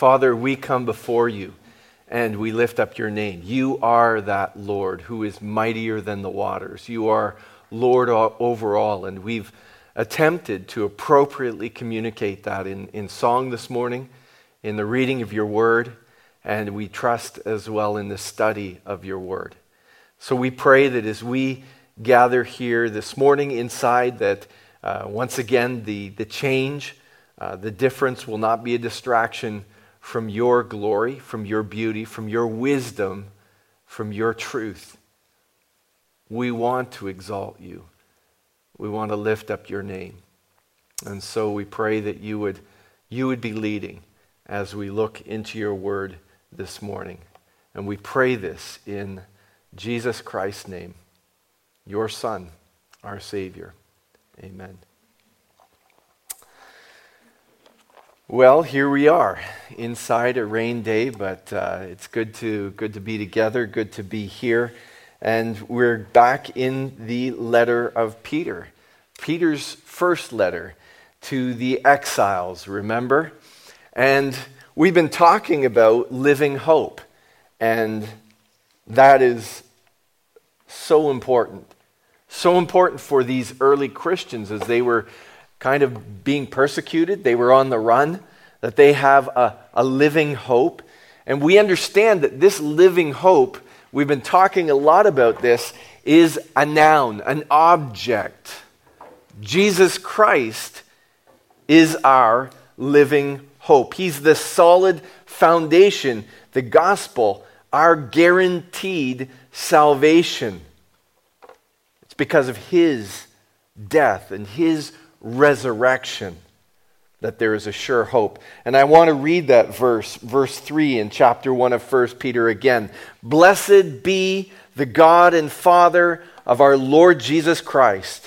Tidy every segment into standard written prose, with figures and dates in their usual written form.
Father, we come before you and we lift up your name. You are that Lord who is mightier than the waters. You are Lord over all, and we've attempted to appropriately communicate that in song this morning, in the reading of your word, and we trust as well in the study of your word. So we pray that as we gather here this morning inside, that once again the change, the difference will not be a distraction from your glory, from your beauty, from your wisdom, from your truth. We want to exalt you. We want to lift up your name. And so we pray that you would be leading as we look into your word this morning. And we pray this in Jesus Christ's name, your Son, our Savior. Amen. Well, here we are inside a rain day, but it's good to be together, good to be here. And we're back in the letter of Peter. Peter's first letter to the exiles, remember? And we've been talking about living hope. And that is so important. So important for these early Christians as they were kind of being persecuted. They were on the run, that they have a living hope. And we understand that this living hope, we've been talking a lot about this, is a noun, an object. Jesus Christ is our living hope. He's the solid foundation, the gospel, our guaranteed salvation. It's because of his death and his resurrection that there is a sure hope. And I want to read that verse 3 in chapter 1 of 1 Peter again. Blessed be the God and Father of our Lord Jesus Christ.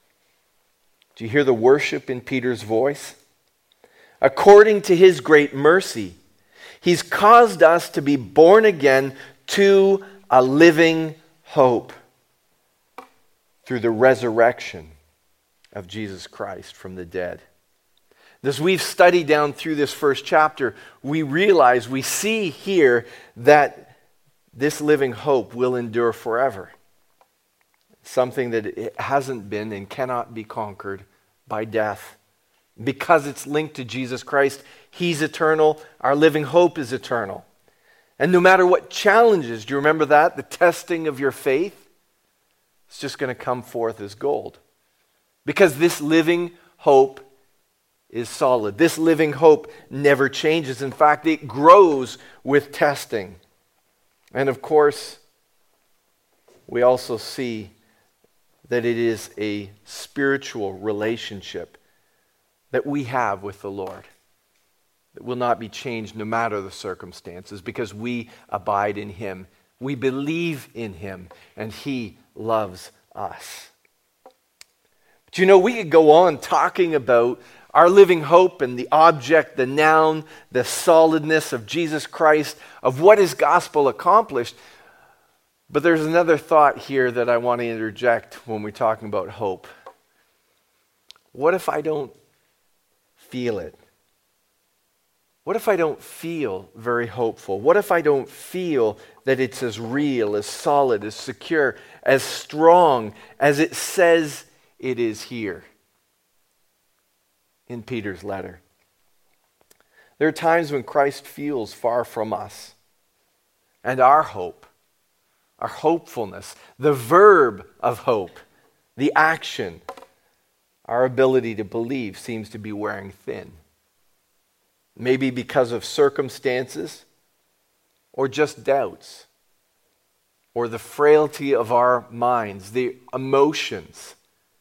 Do you hear the worship in Peter's voice? According to his great mercy, he's caused us to be born again to a living hope through the resurrection of Jesus Christ from the dead. As we've studied down through this first chapter, we see here that this living hope will endure forever. Something that it hasn't been and cannot be conquered by death. Because it's linked to Jesus Christ, he's eternal, our living hope is eternal. And no matter what challenges, do you remember that? The testing of your faith, it's just going to come forth as gold. Because this living hope is solid. This living hope never changes. In fact, it grows with testing. And of course, we also see that it is a spiritual relationship that we have with the Lord that will not be changed no matter the circumstances, because we abide in him. We believe in him, and he loves us. But you know, we could go on talking about our living hope and the object, the noun, the solidness of Jesus Christ, of what his gospel accomplished. But there's another thought here that I want to interject when we're talking about hope. What if I don't feel it? What if I don't feel very hopeful? What if I don't feel that it's as real, as solid, as secure, as strong as it says it is here in Peter's letter? There are times when Christ feels far from us, and our hope, our hopefulness, the verb of hope, the action, our ability to believe seems to be wearing thin. Maybe because of circumstances, or just doubts, or the frailty of our minds, the emotions.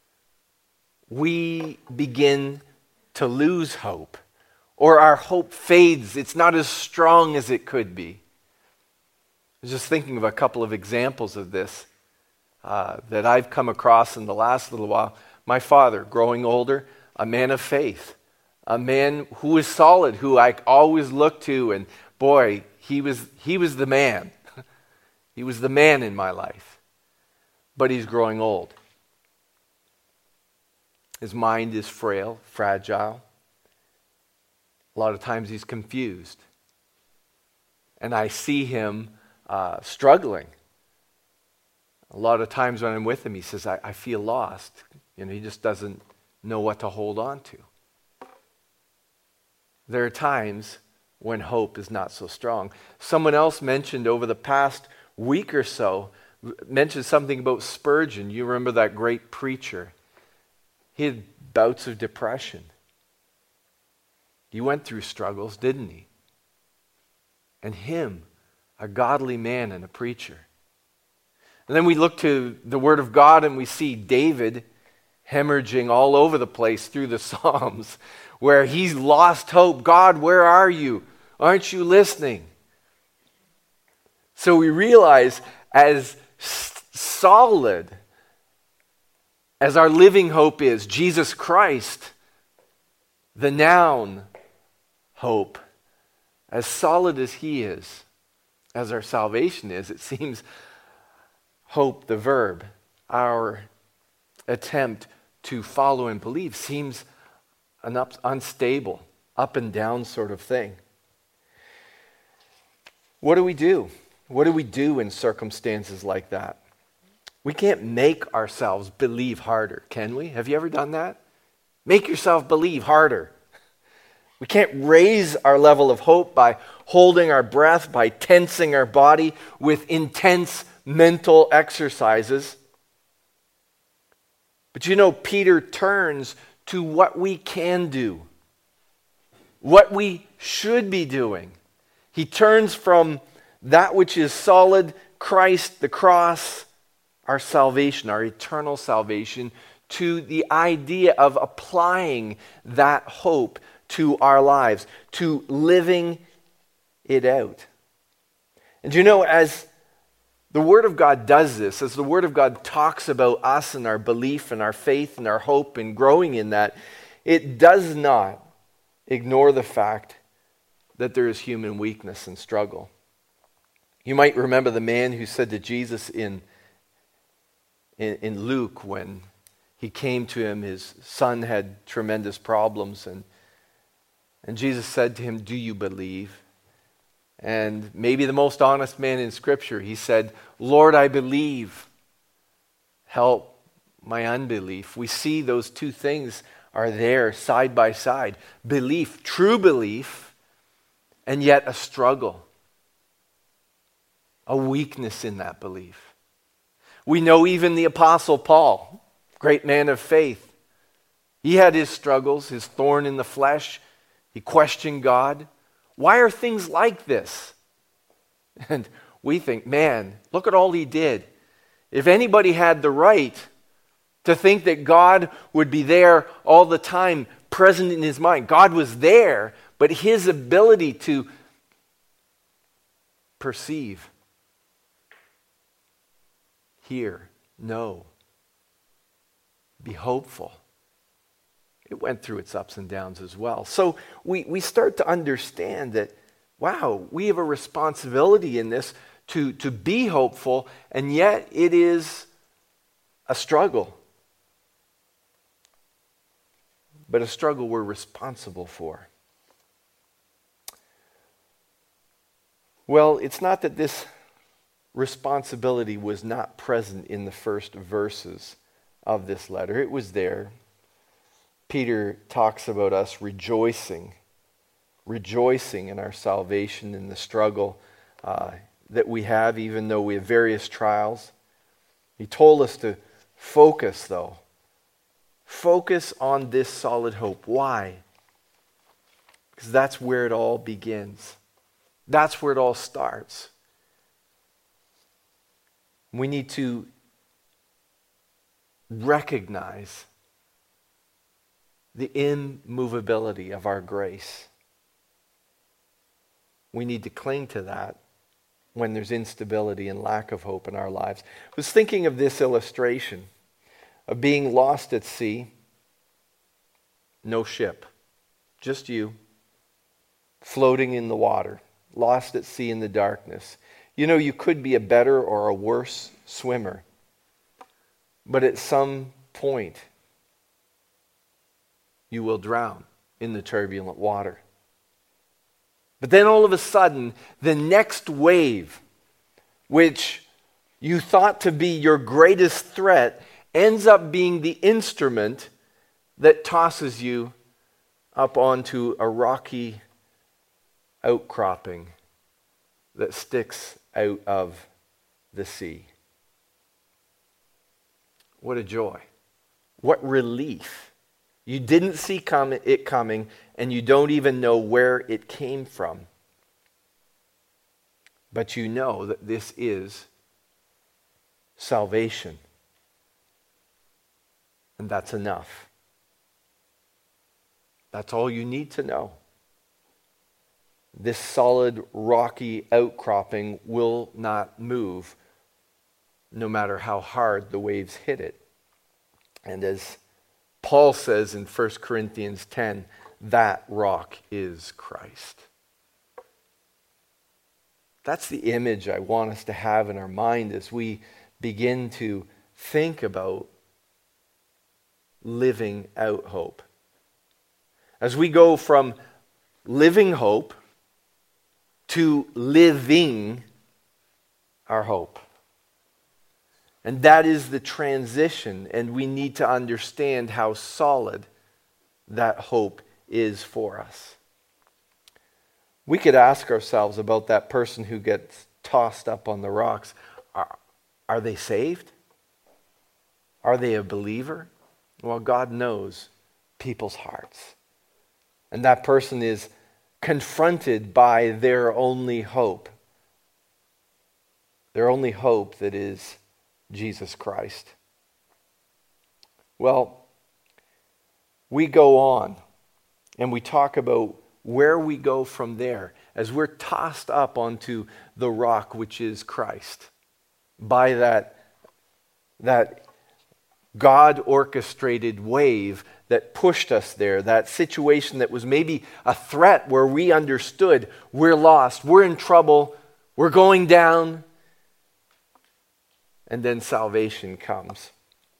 We begin to lose hope, or our hope fades. It's not as strong as it could be. I was just thinking of a couple of examples of this that I've come across in the last little while. My father, growing older, a man of faith, a man who was solid, who I always looked to, and boy, he was the man. He was the man in my life. But he's growing old. His mind is frail, fragile. A lot of times he's confused. and I see him struggling. A lot of times when I'm with him, he says, I feel lost. He just doesn't know what to hold on to. There are times when hope is not so strong. Someone else mentioned over the past week or so, mentioned something about Spurgeon. You remember that great preacher. He had bouts of depression. He went through struggles, didn't he? And him, a godly man and a preacher. And then we look to the Word of God and we see David hemorrhaging all over the place through the Psalms, where he's lost hope. God, where are you? Aren't you listening? So we realize as solid as our living hope is, Jesus Christ, the noun hope, as solid as he is, as our salvation is, it seems hope, the verb, our attempt to follow and believe, seems an unstable, up and down sort of thing. What do we do? What do we do in circumstances like that? We can't make ourselves believe harder, can we? Have you ever done that? Make yourself believe harder. We can't raise our level of hope by holding our breath, by tensing our body with intense mental exercises. But Peter turns to what we can do, what we should be doing. He turns from that which is solid, Christ, the cross, our salvation, our eternal salvation, to the idea of applying that hope to our lives, to living it out. And as the Word of God does this, as the Word of God talks about us and our belief and our faith and our hope and growing in that, it does not ignore the fact that there is human weakness and struggle. You might remember the man who said to Jesus in Luke, when he came to him, his son had tremendous problems, and Jesus said to him, "Do you believe?" And maybe the most honest man in Scripture, he said, "Lord, I believe. Help my unbelief." We see those two things are there side by side. Belief, true belief, and yet a struggle. A weakness in that belief. We know even the Apostle Paul, great man of faith, he had his struggles, his thorn in the flesh. He questioned God. Why are things like this? And we think, man, look at all he did. If anybody had the right to think that God would be there all the time, present in his mind, God was there, but his ability to perceive, hear, know, be hopeful, it went through its ups and downs as well. So we start to understand that, wow, we have a responsibility in this to be hopeful, and yet it is a struggle. But a struggle we're responsible for. Well, it's not that this responsibility was not present in the first verses of this letter. It was there. Peter talks about us rejoicing in our salvation, in the struggle that we have, even though we have various trials. He told us to focus, though. Focus on this solid hope. Why? Because that's where it all begins. That's where it all starts. We need to recognize the immovability of our grace. We need to cling to that when there's instability and lack of hope in our lives. I was thinking of this illustration of being lost at sea, no ship, just you, floating in the water, lost at sea in the darkness. You could be a better or a worse swimmer, but at some point, you will drown in the turbulent water. But then all of a sudden, the next wave, which you thought to be your greatest threat, ends up being the instrument that tosses you up onto a rocky outcropping that sticks out of the sea. What a joy. What relief. You didn't see it coming, and you don't even know where it came from. But you know that this is salvation. And that's enough. That's all you need to know. This solid, rocky outcropping will not move, no matter how hard the waves hit it. And as Paul says in 1 Corinthians 10, that rock is Christ. That's the image I want us to have in our mind as we begin to think about living out hope. As we go from living hope to living our hope. And that is the transition, and we need to understand how solid that hope is for us. We could ask ourselves about that person who gets tossed up on the rocks. Are they saved? Are they a believer? Well, God knows people's hearts. And that person is confronted by their only hope. Their only hope that is Jesus Christ. Well, we go on and we talk about where we go from there as we're tossed up onto the rock which is Christ by that God-orchestrated wave that pushed us there, that situation that was maybe a threat where we understood we're lost, we're in trouble, we're going down, and then salvation comes.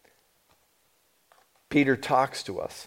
Peter talks to us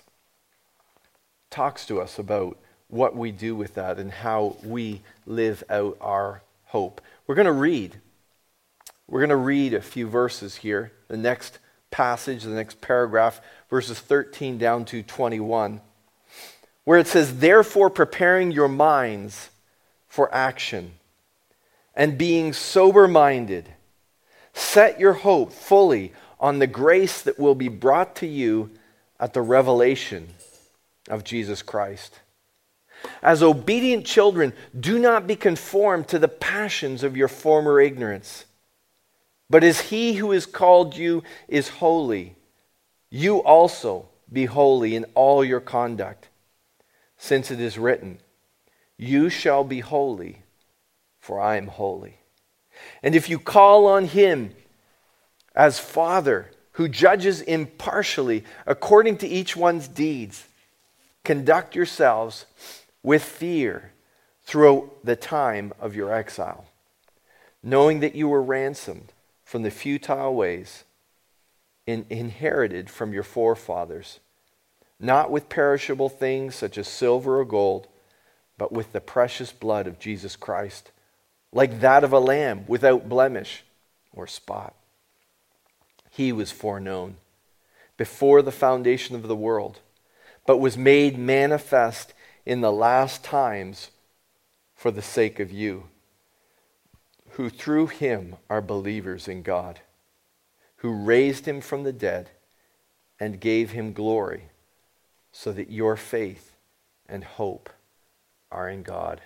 about what we do with that and how we live out our hope. We're going to read a few verses here, the next passage, the next paragraph, verses 13 down to 21, where it says, "Therefore preparing your minds for action and being sober-minded, set your hope fully on the grace that will be brought to you at the revelation of Jesus Christ. As obedient children, do not be conformed to the passions of your former ignorance. But as he who has called you is holy, you also be holy in all your conduct. Since it is written, you shall be holy, for I am holy. And if you call on him as Father, who judges impartially according to each one's deeds, conduct yourselves with fear throughout the time of your exile, knowing that you were ransomed from the futile ways inherited from your forefathers, not with perishable things such as silver or gold, but with the precious blood of Jesus Christ, like that of a lamb without blemish or spot. He was foreknown before the foundation of the world, but was made manifest in the last times for the sake of you, who through him are believers in God, who raised him from the dead and gave him glory, so that your faith and hope are in God."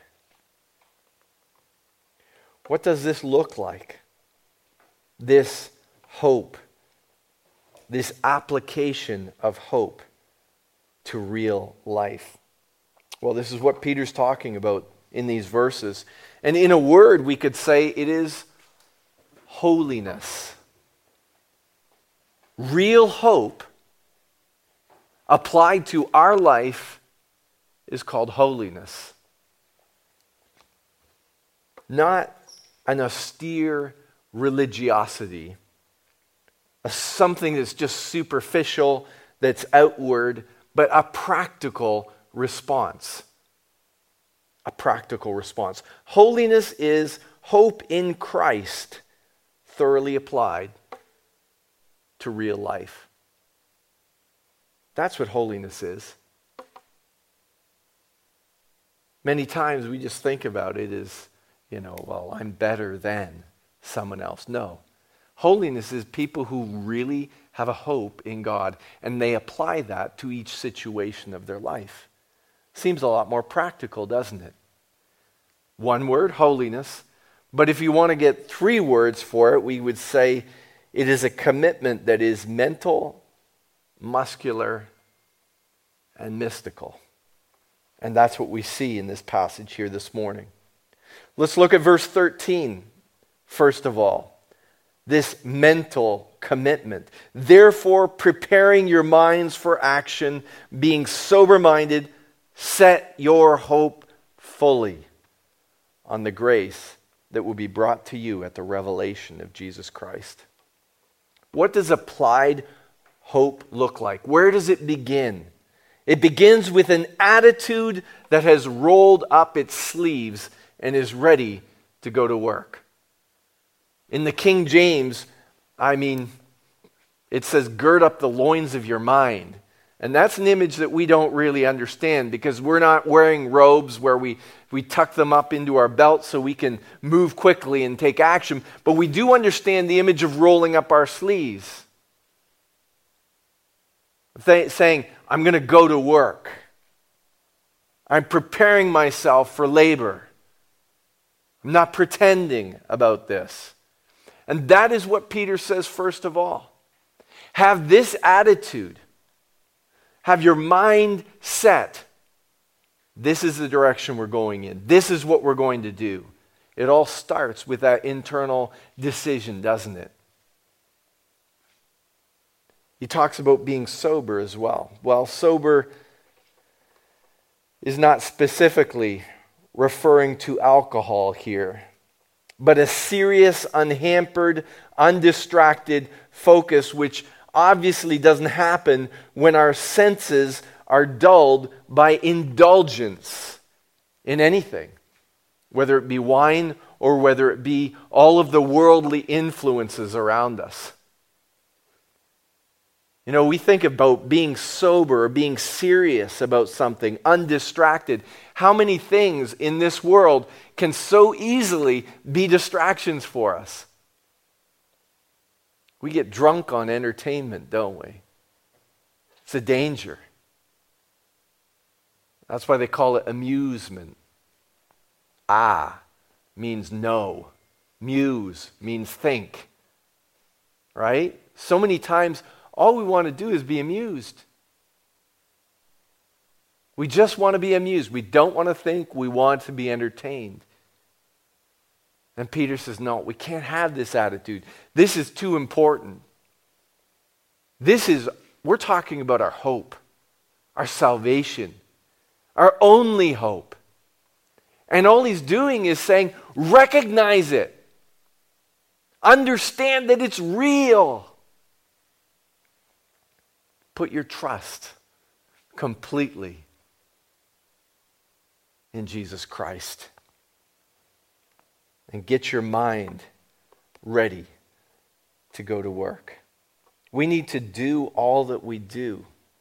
What does this look like? This hope, this application of hope to real life. Well, this is what Peter's talking about in these verses. And in a word, we could say it is holiness. Real hope applied to our life is called holiness. Not an austere religiosity, something that's just superficial, that's outward, but a practical response. a practical response. Holiness is hope in Christ thoroughly applied to real life. That's what holiness is. Many times we just think about it as, well, I'm better than someone else. No. Holiness is people who really have a hope in God, and they apply that to each situation of their life. Seems a lot more practical, doesn't it? One word, holiness. But if you want to get 3 words for it, we would say it is a commitment that is mental, muscular, and mystical. And that's what we see in this passage here this morning. Let's look at verse 13, first of all. This mental commitment. Therefore, preparing your minds for action, being sober-minded, set your hope fully on the grace that will be brought to you at the revelation of Jesus Christ. What does applied hope look like? Where does it begin? It begins with an attitude that has rolled up its sleeves and is ready to go to work. In the King James, it says, gird up the loins of your mind. And that's an image that we don't really understand because we're not wearing robes where we tuck them up into our belt so we can move quickly and take action. But we do understand the image of rolling up our sleeves. Saying, I'm going to go to work. I'm preparing myself for labor. I'm not pretending about this. And that is what Peter says first of all. Have this attitude. Have your mind set. This is the direction we're going in. This is what we're going to do. It all starts with that internal decision, doesn't it? He talks about being sober as well. Well, sober is not specifically referring to alcohol here, but a serious, unhampered, undistracted focus, which obviously doesn't happen when our senses are dulled by indulgence in anything, whether it be wine or whether it be all of the worldly influences around us. We think about being sober or being serious about something, undistracted. How many things in this world can so easily be distractions for us? We get drunk on entertainment, don't we? It's a danger. That's why they call it amusement. Means know. Muse means think. Right? So many times, all we want to do is be amused. We just want to be amused. We don't want to think. We want to be entertained. And Peter says, no, we can't have this attitude. This is too important. We're talking about our hope, our salvation, our only hope. And all he's doing is saying, recognize it. Understand that it's real. Put your trust completely in Jesus Christ. And get your mind ready to go to work. We need to do all that we do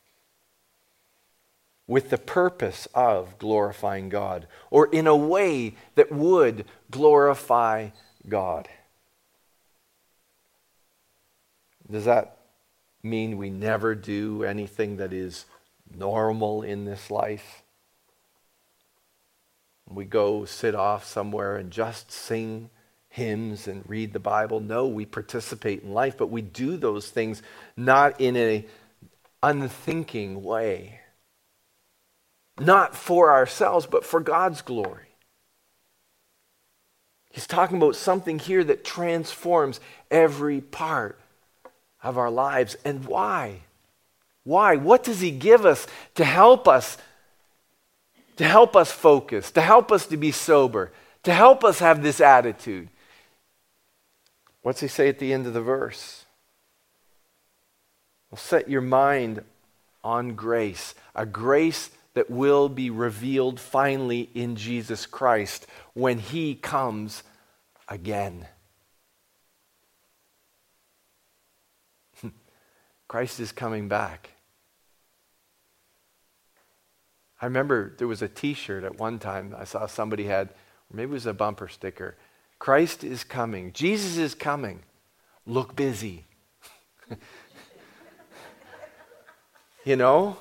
with the purpose of glorifying God, or in a way that would glorify God. Does that mean we never do anything that is normal in this life? We go sit off somewhere and just sing hymns and read the Bible? No, we participate in life, but we do those things not in an unthinking way. Not for ourselves, but for God's glory. He's talking about something here that transforms every part of our lives. And why? Why? What does he give us to help us? To help us focus, to help us to be sober, to help us have this attitude. What's he say at the end of the verse? Well, set your mind on grace, a grace that will be revealed finally in Jesus Christ when he comes again. Christ is coming back. I remember there was a t-shirt at one time I saw somebody had, or maybe it was a bumper sticker. Christ is coming. Jesus is coming. Look busy. You know?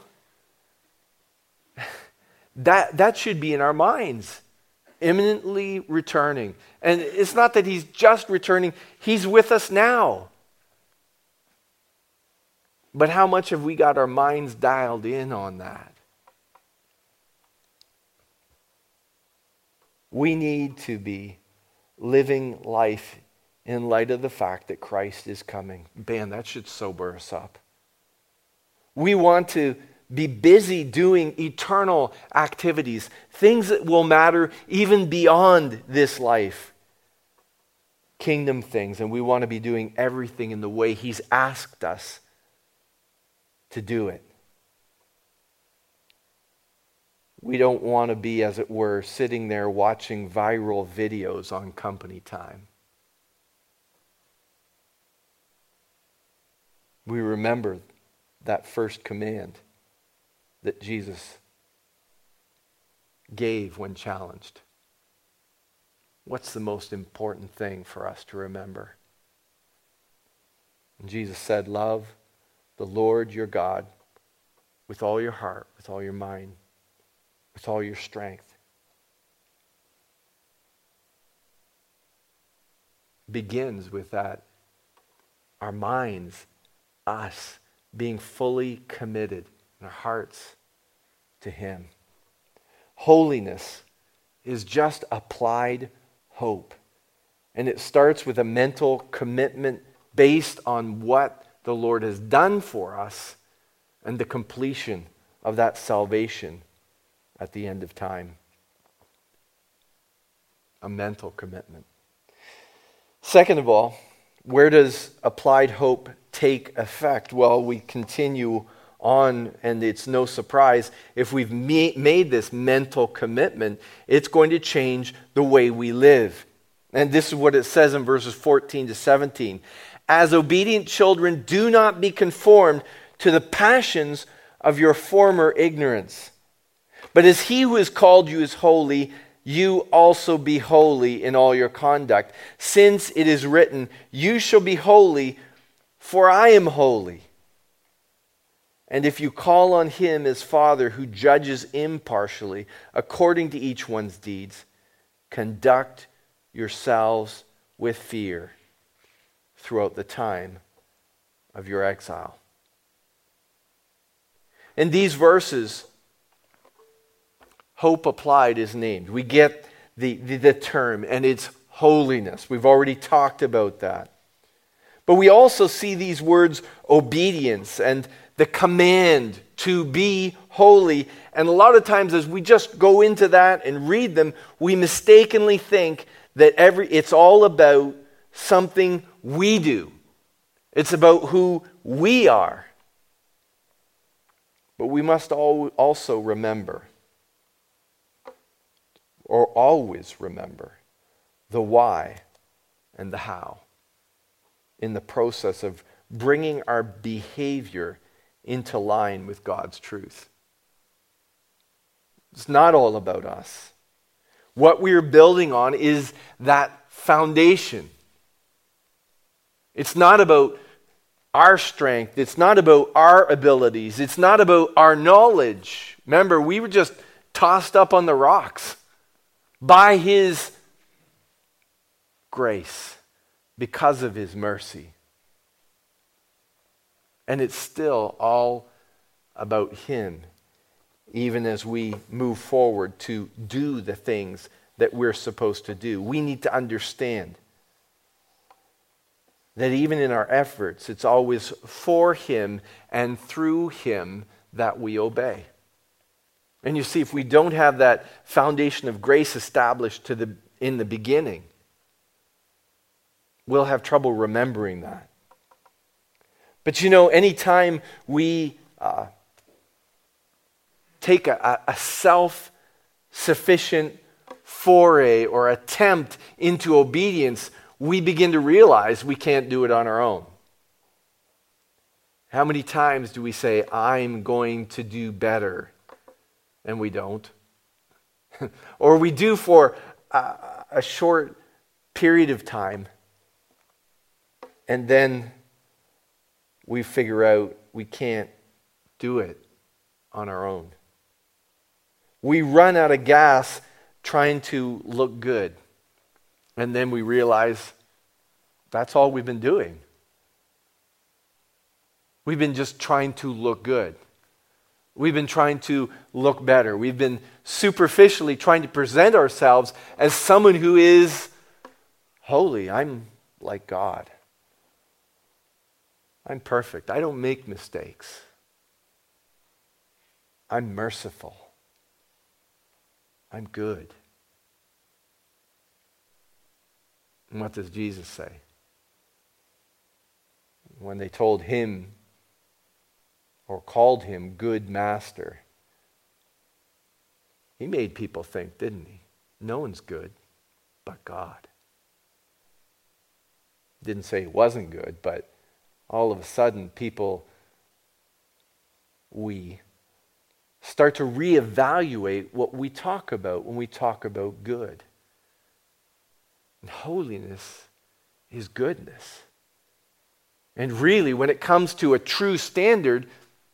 That should be in our minds. Imminently returning. And it's not that he's just returning. He's with us now. But how much have we got our minds dialed in on that? We need to be living life in light of the fact that Christ is coming. Man, that should sober us up. We want to be busy doing eternal activities, things that will matter even beyond this life. Kingdom things, and we want to be doing everything in the way he's asked us to do it. We don't want to be, as it were, sitting there watching viral videos on company time. We remember that first command that Jesus gave when challenged. What's the most important thing for us to remember? And Jesus said, love the Lord your God with all your heart, with all your mind, with all your strength. Begins with that, our minds, us, being fully committed in our hearts to him. Holiness is just applied hope. And it starts with a mental commitment based on what the Lord has done for us and the completion of that salvation at the end of time. A mental commitment. Second of all, where does applied hope take effect? Well, we continue on, and it's no surprise if we've made this mental commitment, it's going to change the way we live. And this is what it says in verses 14 to 17. As obedient children, do not be conformed to the passions of your former ignorance. But as he who has called you is holy, you also be holy in all your conduct. Since it is written, you shall be holy, for I am holy. And if you call on him as Father who judges impartially, according to each one's deeds, conduct yourselves with fear throughout the time of your exile. In these verses, hope applied is named. We get the term, and it's holiness. We've already talked about that. But we also see these words obedience and the command to be holy. And a lot of times as we just go into that and read them, we mistakenly think that it's all about something we do. It's about who we are. But we must also remember, or always remember, the why and the how in the process of bringing our behavior into line with God's truth. It's not all about us. What we're building on is that foundation. It's not about our strength. It's not about our abilities. It's not about our knowledge. Remember, we were just tossed up on the rocks by his grace because of his mercy. And it's still all about him, even as we move forward to do the things that we're supposed to do. We need to understand that even in our efforts, it's always for him and through him that we obey. And you see, if we don't have that foundation of grace established in the beginning, we'll have trouble remembering that. But you know, anytime we take a self-sufficient foray or attempt into obedience, we begin to realize we can't do it on our own. How many times do we say, I'm going to do better, and we don't? Or we do for a short period of time, and then we figure out we can't do it on our own. We run out of gas trying to look good, and then we realize that's all we've been doing. We've been just trying to look good. We've been trying to look better. We've been superficially trying to present ourselves as someone who is holy. I'm like God. I'm perfect. I don't make mistakes. I'm merciful. I'm good. And what does Jesus say? When they told him or called him good master, he made people think, didn't he? No one's good but God. Didn't say he wasn't good, but all of a sudden we start to reevaluate what we talk about when we talk about good. And holiness is goodness. And really, when it comes to a true standard,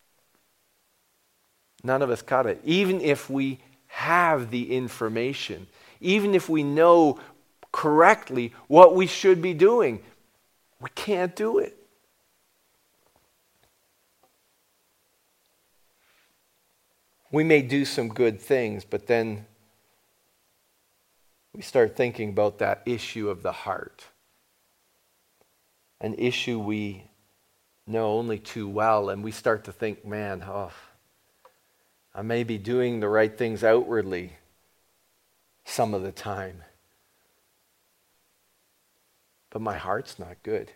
none of us cut it. Even if we have the information, even if we know correctly what we should be doing, we can't do it. We may do some good things, but then we start thinking about that issue of the heart. An issue we know only too well, and we start to think, man, I may be doing the right things outwardly some of the time, but my heart's not good.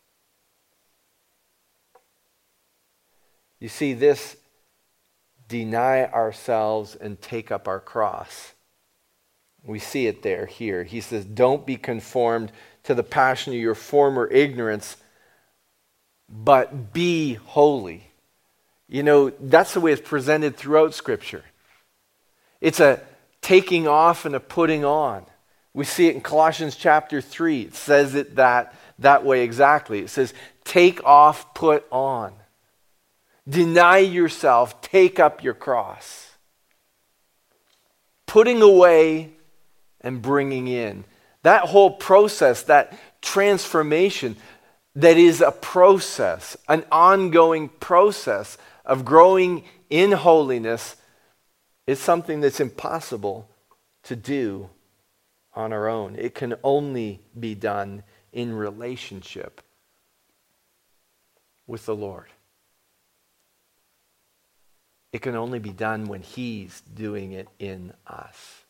You see, this deny ourselves and take up our cross. We see it here. He says, don't be conformed to the passion of your former ignorance, but be holy. You know, that's the way it's presented throughout Scripture. It's a taking off and a putting on. We see it in Colossians chapter 3. It says it that way exactly. It says, take off, put on. Deny yourself, take up your cross. Putting away and bringing in. That whole process, that transformation, that is a process, an ongoing process of growing in holiness, is something that's impossible to do on our own. It can only be done in relationship with the Lord. It can only be done when He's doing it in us.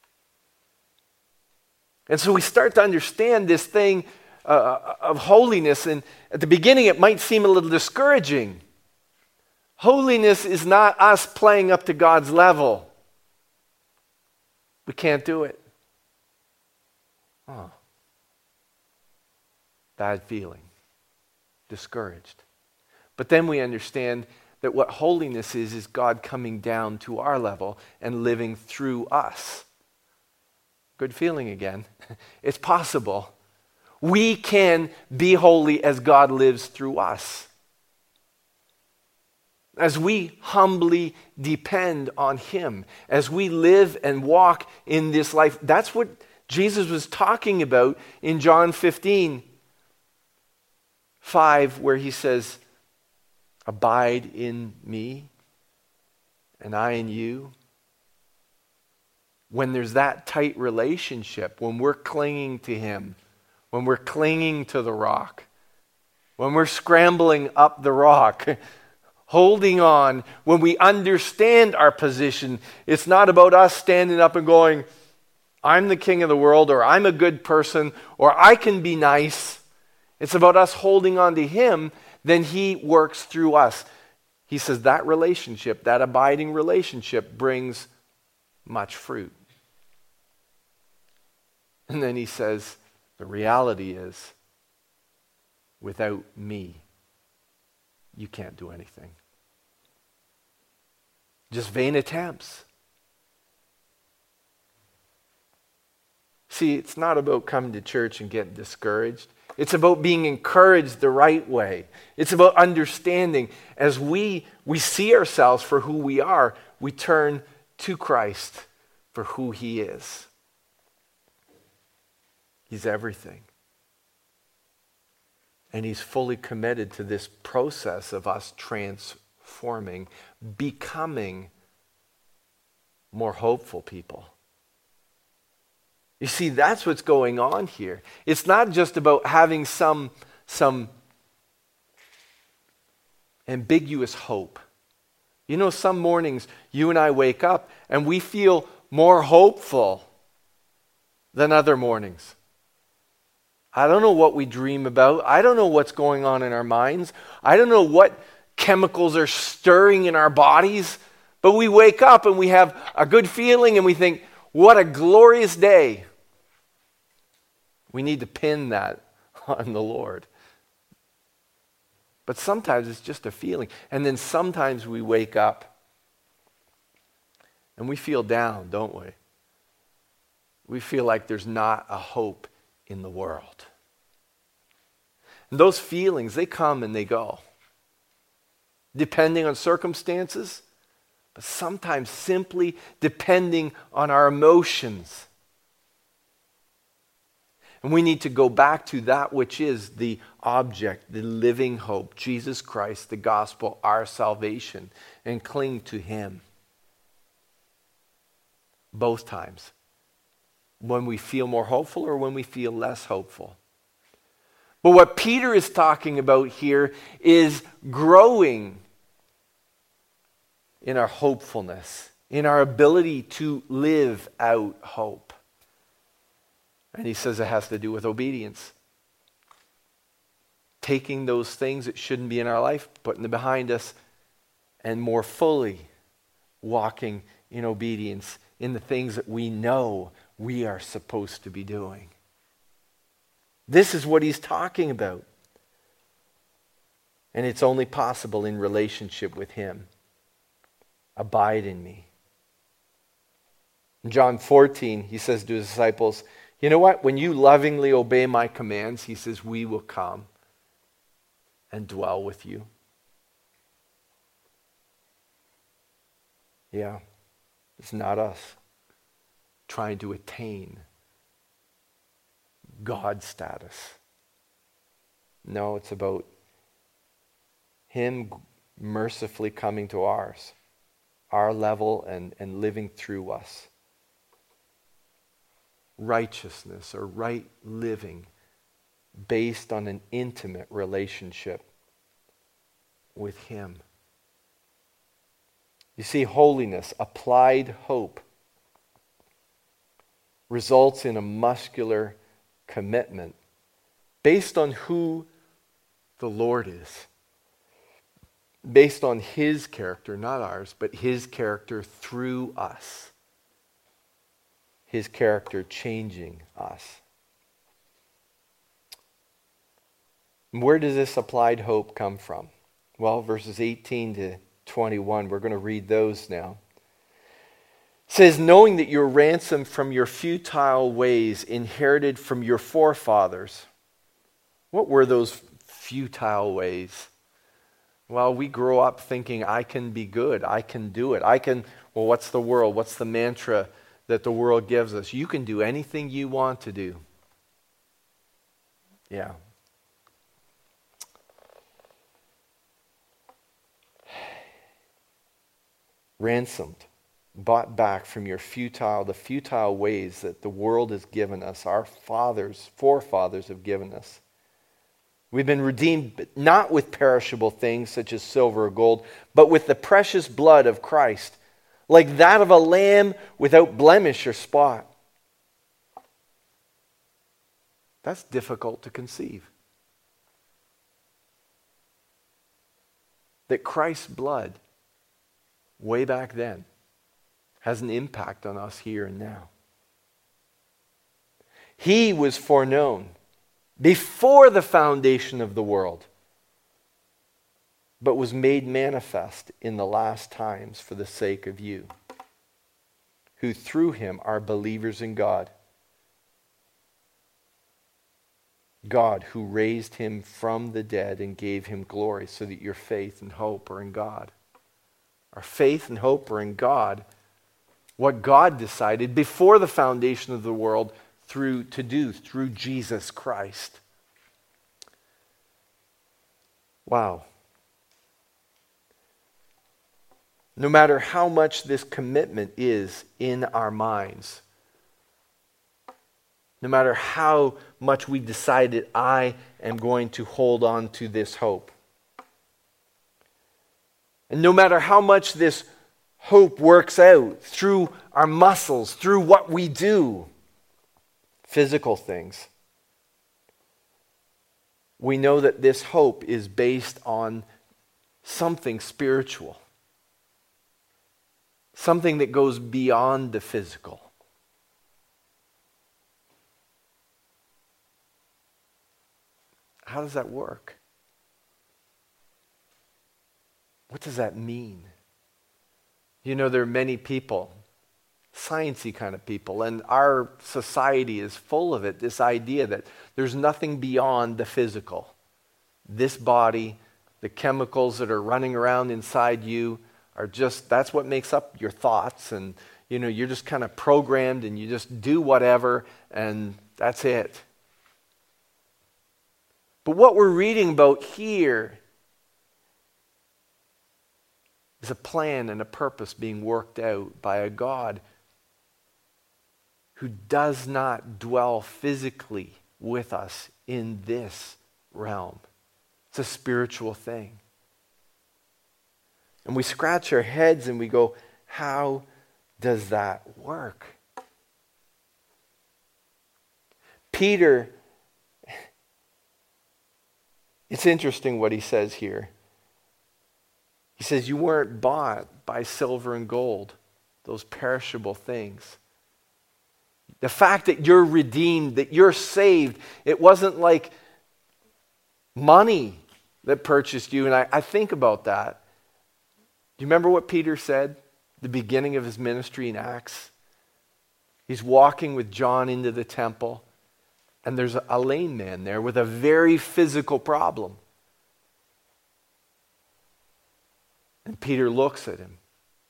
And so we start to understand this thing of holiness, and at the beginning it might seem a little discouraging. Holiness is not us playing up to God's level. We can't do it. Oh. Bad feeling. Discouraged. But then we understand that what holiness is God coming down to our level and living through us. Good feeling again. It's possible. We can be holy as God lives through us. As we humbly depend on Him, as we live and walk in this life. That's what Jesus was talking about in John 15:5, where He says, abide in me and I in you. When there's that tight relationship, when we're clinging to Him, when we're clinging to the rock, when we're scrambling up the rock, holding on, when we understand our position, it's not about us standing up and going, I'm the king of the world, or I'm a good person, or I can be nice. It's about us holding on to Him, then He works through us. He says that relationship, that abiding relationship, brings much fruit. And then he says, the reality is, without me, you can't do anything. Just vain attempts. See, it's not about coming to church and getting discouraged. It's about being encouraged the right way. It's about understanding as we see ourselves for who we are, we turn to Christ for who he is. He's everything. And he's fully committed to this process of us transforming, becoming more hopeful people. You see, that's what's going on here. It's not just about having some ambiguous hope. You know, some mornings you and I wake up and we feel more hopeful than other mornings. I don't know what we dream about. I don't know what's going on in our minds. I don't know what chemicals are stirring in our bodies. But we wake up and we have a good feeling and we think, what a glorious day. We need to pin that on the Lord. But sometimes it's just a feeling. And then sometimes we wake up and we feel down, don't we? We feel like there's not a hope in the world. And those feelings, they come and they go, depending on circumstances, but sometimes simply depending on our emotions. And we need to go back to that which is the object, the living hope, Jesus Christ, the gospel, our salvation, and cling to him. Both times. When we feel more hopeful or when we feel less hopeful. But what Peter is talking about here is growing in our hopefulness, in our ability to live out hope. And he says it has to do with obedience. Taking those things that shouldn't be in our life, putting them behind us, and more fully walking in obedience in the things that we know we are supposed to be doing. This is what he's talking about. And it's only possible in relationship with him. Abide in me. In John 14, he says to his disciples, you know what? When you lovingly obey my commands, he says, we will come and dwell with you. Yeah, it's not us trying to attain God status. No, it's about him mercifully coming to our level and living through us. Righteousness or right living based on an intimate relationship with him. You see, holiness, applied hope, results in a muscular commitment based on who the Lord is. Based on his character, not ours, but his character through us. His character changing us. Where does this applied hope come from? Well, verses 18 to 21, we're going to read those now. It says, knowing that you're ransomed from your futile ways inherited from your forefathers. What were those futile ways? Well, we grow up thinking, I can be good, I can do it. Well, what's the world? What's the mantra that the world gives us? You can do anything you want to do. Yeah. Ransomed, bought back from the futile ways that the world has given us, our forefathers have given us. We've been redeemed not with perishable things such as silver or gold, but with the precious blood of Christ, like that of a lamb without blemish or spot. That's difficult to conceive. that Christ's blood, way back then, has an impact on us here and now. He was foreknown before the foundation of the world, but was made manifest in the last times for the sake of you, who through him are believers in God. God who raised him from the dead and gave him glory, so that your faith and hope are in God. Our faith and hope are in God, what God decided before the foundation of the world through Jesus Christ. Wow. No matter how much this commitment is in our minds, no matter how much we decided I am going to hold on to this hope, and no matter how much this hope works out through our muscles, through what we do, physical things, we know that this hope is based on something spiritual. Something that goes beyond the physical. How does that work? What does that mean? You know, there are many people, sciencey kind of people, and our society is full of it, this idea that there's nothing beyond the physical. This body, the chemicals that are running around inside you, are just, that's what makes up your thoughts, and you know, you're just kind of programmed and you just do whatever, and that's it. But what we're reading about here is a plan and a purpose being worked out by a God who does not dwell physically with us in this realm. It's a spiritual thing. And we scratch our heads and we go, how does that work? Peter, it's interesting what he says here. He says, you weren't bought by silver and gold, those perishable things. The fact that you're redeemed, that you're saved, it wasn't like money that purchased you. And I think about that. Do you remember what Peter said at the beginning of his ministry in Acts? He's walking with John into the temple, and there's a lame man there with a very physical problem. And Peter looks at him.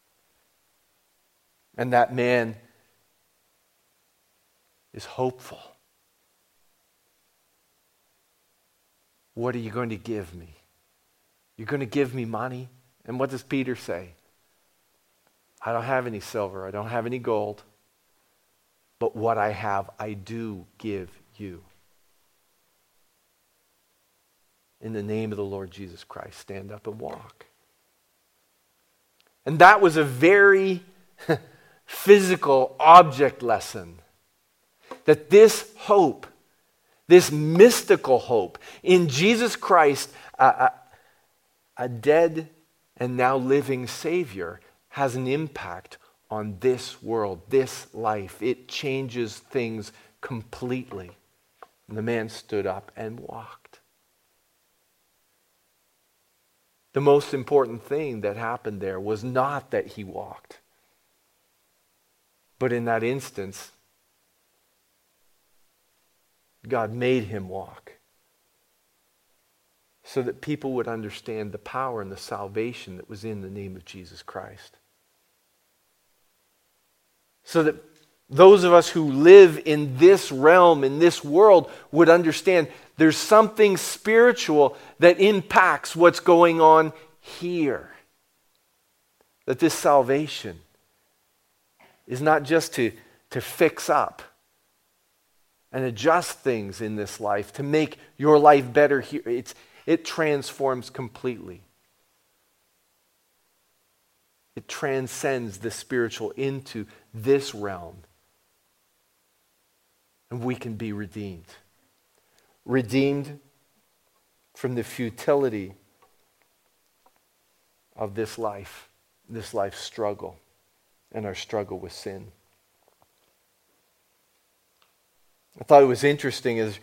And that man is hopeful. What are you going to give me? You're going to give me money? And what does Peter say? I don't have any silver. I don't have any gold. But what I have, I do give you. In the name of the Lord Jesus Christ, stand up and walk. And that was a very physical object lesson. That this hope, this mystical hope in Jesus Christ, a dead and now living Savior, has an impact on this world, this life. It changes things completely. And the man stood up and walked. The most important thing that happened there was not that he walked, but in that instance, God made him walk so that people would understand the power and the salvation that was in the name of Jesus Christ. So that those of us who live in this realm, in this world, would understand there's something spiritual that impacts what's going on here. That this salvation is not just to fix up and adjust things in this life to make your life better here. It transforms completely. It transcends the spiritual into this realm. And we can be redeemed. Redeemed from the futility of this life's struggle, and our struggle with sin. I thought it was interesting as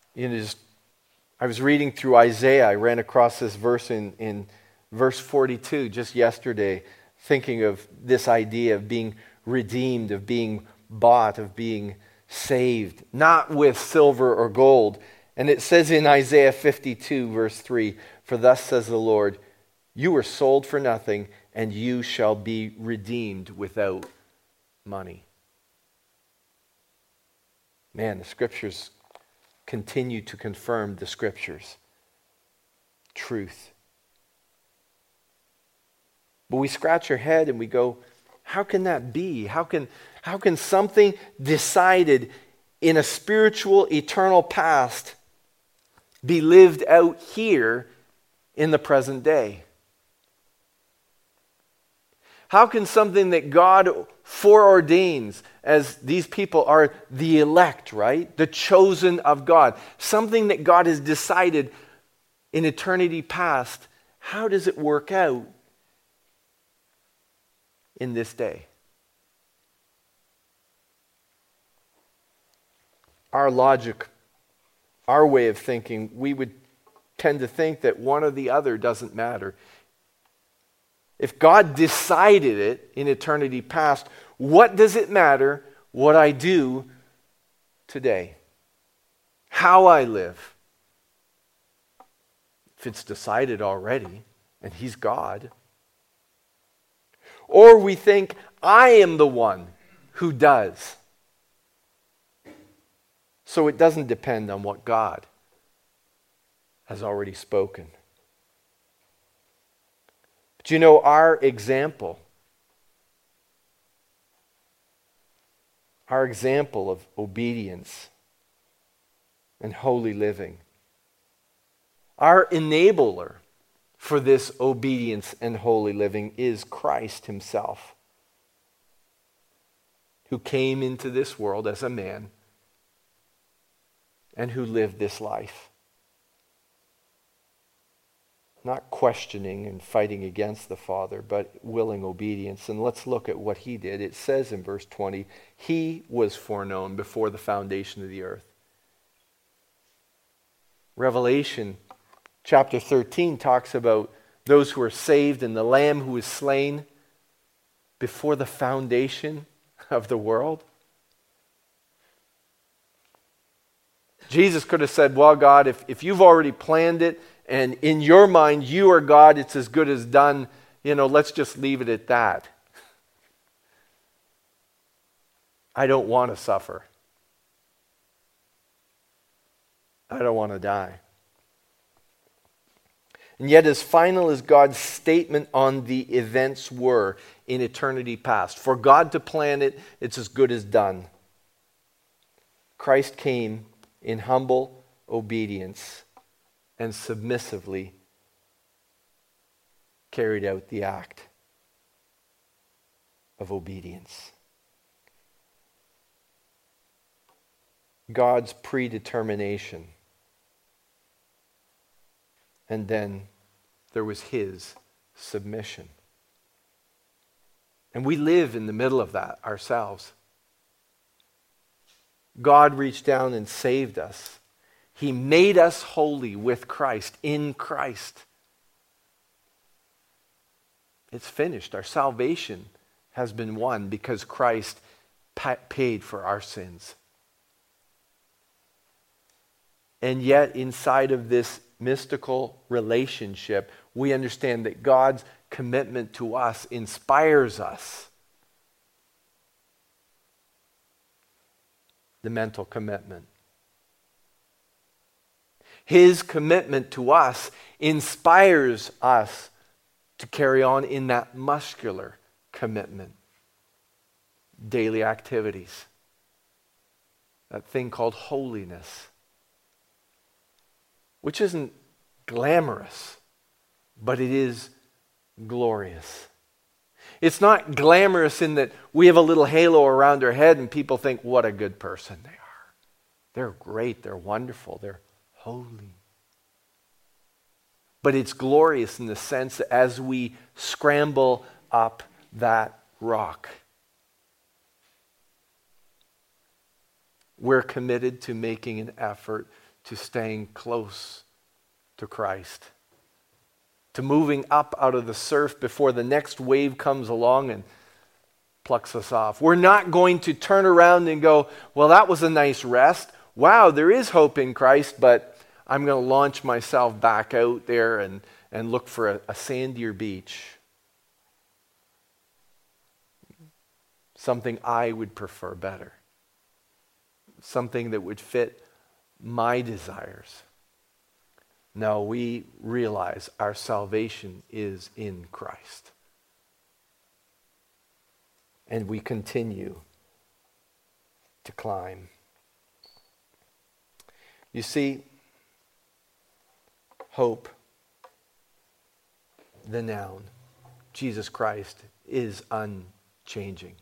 I was reading through Isaiah. I ran across this verse in verse 42 just yesterday, thinking of this idea of being redeemed, of being bought, of being saved, not with silver or gold. And it says in Isaiah 52, verse 3, "For thus says the Lord, you were sold for nothing, and you shall be redeemed without money." Man, the Scriptures continue to confirm the Scriptures. Truth. But we scratch our head and we go, how can that be? How can something decided in a spiritual, eternal past be lived out here in the present day? How can something that God foreordains, as these people are the elect, right? The chosen of God. Something that God has decided in eternity past, how does it work out in this day? Our logic, our way of thinking, we would tend to think that one or the other doesn't matter. If God decided it in eternity past, what does it matter what I do today? How I live? If it's decided already, and He's God. Or we think, I am the one who does. So it doesn't depend on what God has already spoken. But you know, our example of obedience and holy living, our enabler for this obedience and holy living is Christ Himself, who came into this world as a man and who lived this life. Not questioning and fighting against the Father, but willing obedience. And let's look at what He did. It says in verse 20, He was foreknown before the foundation of the earth. Revelation chapter 13 talks about those who are saved and the Lamb who is slain before the foundation of the world. Jesus could have said, well, God, if you've already planned it, and in your mind, you are God, it's as good as done. Let's just leave it at that. I don't want to suffer. I don't want to die. And yet, as final as God's statement on the events were in eternity past, for God to plan it, it's as good as done. Christ came in humble obedience and submissively carried out the act of obedience. God's predetermination. And then there was His submission. And we live in the middle of that ourselves. God reached down and saved us. He made us holy with Christ, in Christ. It's finished. Our salvation has been won because Christ paid for our sins. And yet, inside of this mystical relationship, we understand that God's commitment to us inspires us. The mental commitment. His commitment to us inspires us to carry on in that muscular commitment. Daily activities. That thing called holiness. Which isn't glamorous, but it is glorious. It's not glamorous in that we have a little halo around our head and people think, what a good person they are. They're great, they're wonderful, they're holy. But it's glorious in the sense that as we scramble up that rock, we're committed to making an effort to staying close to Christ, to moving up out of the surf before the next wave comes along and plucks us off. We're not going to turn around and go, well, that was a nice rest. Wow, there is hope in Christ, but I'm going to launch myself back out there and look for a sandier beach. Something I would prefer better. Something that would fit my desires. No, we realize our salvation is in Christ. And we continue to climb. You see, hope, the noun, Jesus Christ, is unchanging.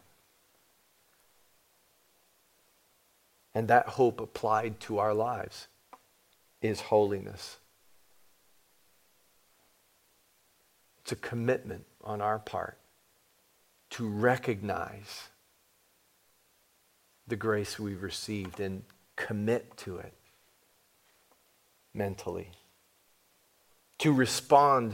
And that hope applied to our lives is holiness. It's a commitment on our part to recognize the grace we've received and commit to it mentally. To respond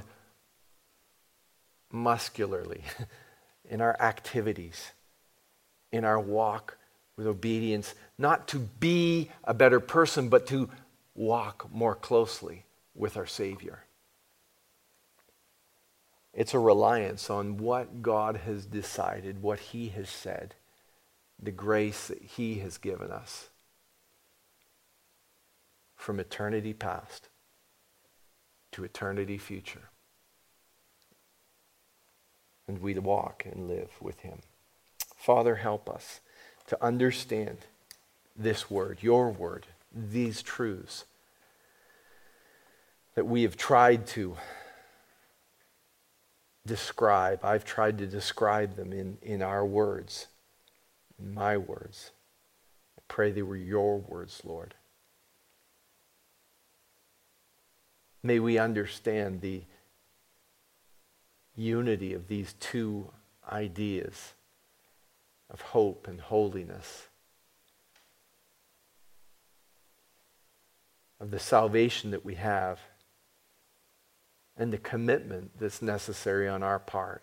muscularly in our activities, in our walk with obedience, not to be a better person, but to walk more closely with our Savior. It's a reliance on what God has decided, what He has said, the grace that He has given us from eternity past to eternity future. And we walk and live with Him. Father, help us to understand this word, your word, these truths that we have tried to describe. I've tried to describe them in our words, in my words. I pray they were your words, Lord. May we understand the unity of these two ideas of hope and holiness, of the salvation that we have, and the commitment that's necessary on our part.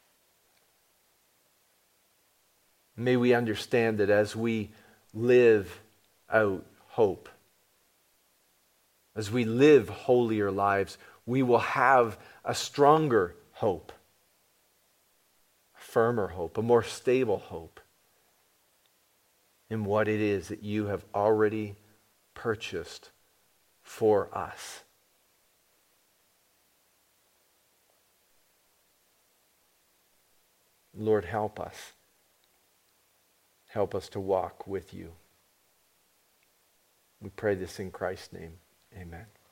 May we understand that as we live out hope, as we live holier lives, we will have a stronger hope, a firmer hope, a more stable hope in what it is that you have already purchased for us. Lord, help us. Help us to walk with you. We pray this in Christ's name. Amen.